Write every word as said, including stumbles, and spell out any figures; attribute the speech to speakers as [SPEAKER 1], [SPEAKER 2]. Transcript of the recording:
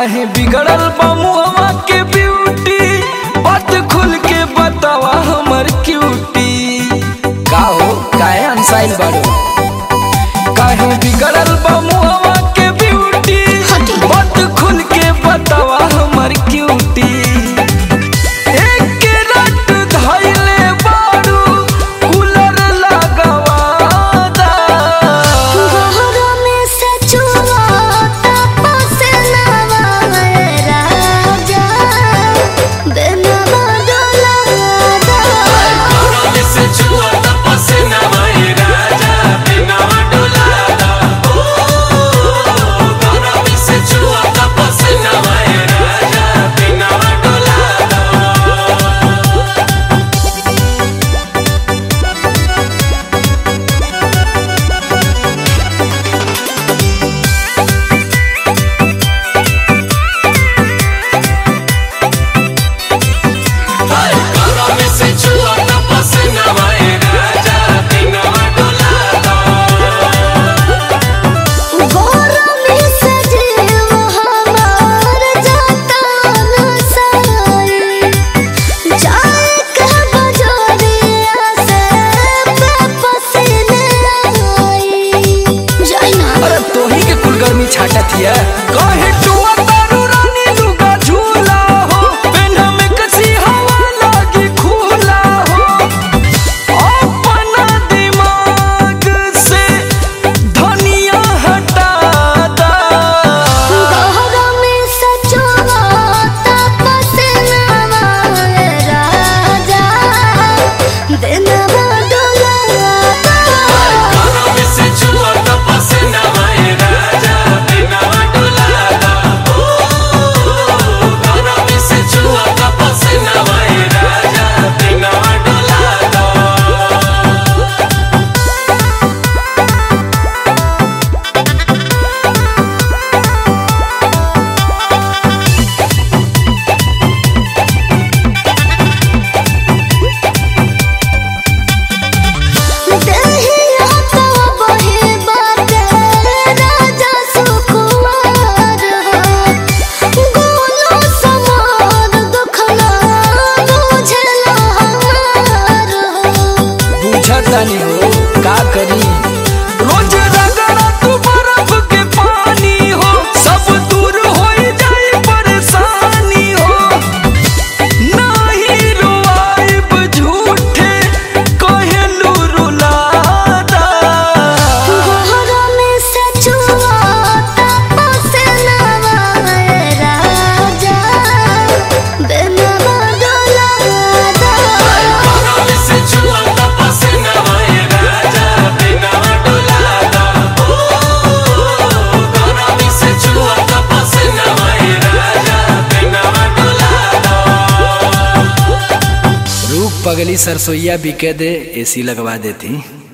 [SPEAKER 1] काहे बिगड़ल बा मुहवा के ब्यूटी, बात खुल के बतावा हमर क्यूटी। का हो काहे अनसाइल बाड़ो, काहे बिगड़ल बा मुहवा के ब्यूटी, बात खुल के बतावा हमर क्यूटी। काहे टुआ तारू रानी दुगा झूला हो, पेन्हा में कसी हवा लागी खुला हो। अपना दिमाग से धनिया हटा दा,
[SPEAKER 2] गहरा में सचुआ तपस नवा राजा देनवा डोला।
[SPEAKER 3] गहरा में सचुआ तपस नवा राजा देनवा डोला।
[SPEAKER 1] जानी हो का करी, रोज रगड़ा तू बर्फ के पानी हो, सब दूर हो जाए परेशानी हो। नहीं रुआइब झूठे कहलू रुलादा,
[SPEAKER 2] गहरा में सचुआ तपस नवा राजा देनवा डोला।
[SPEAKER 1] रूप पगली सरसोईया बिके दे एसी लगवा देती।